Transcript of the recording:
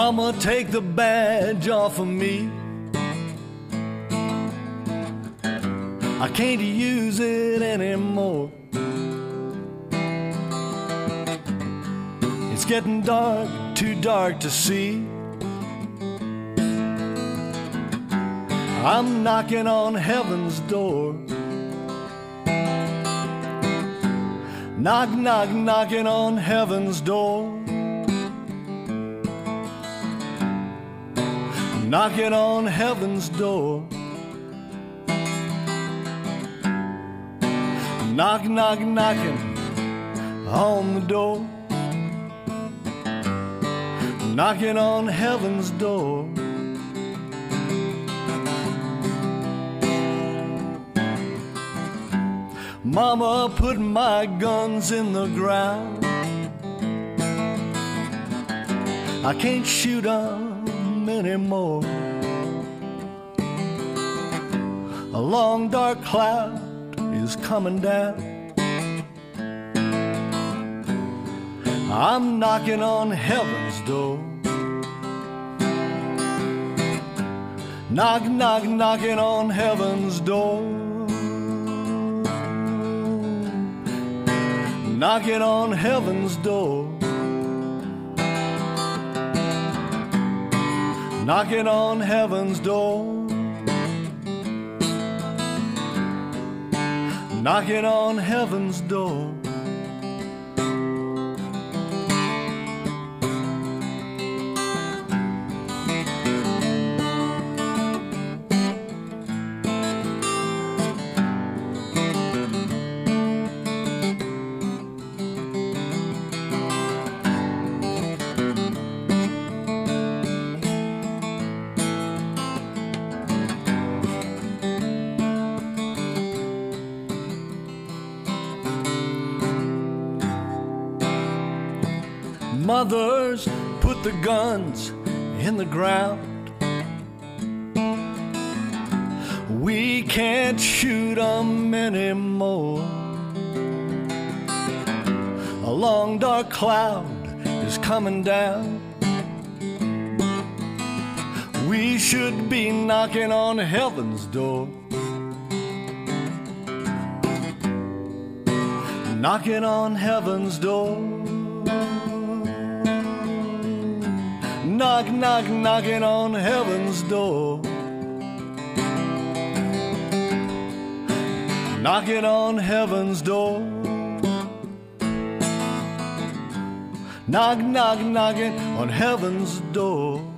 Mama, take the badge off of me. I can't use it anymore. It's getting dark, too dark to see. I'm knocking on heaven's door. Knock, knock, knocking on heaven's door. Knocking on heaven's door. Knock, knock, knocking on the door. Knocking on heaven's door. Mama put my guns in the ground. I can't shoot 'em anymore. A long dark cloud is coming down. I'm knocking on heaven's door. Knock, knock, knocking on heaven's door. Knocking on heaven's door. Knocking on heaven's door. Knocking on heaven's door. Mothers put the guns in the ground. We can't shoot 'em anymore. A long dark cloud is coming down. We should be knocking on heaven's door. Knocking on heaven's door. Knock, knock, knocking on heaven's door. Knocking on heaven's door. Knock, knock, knocking on heaven's door.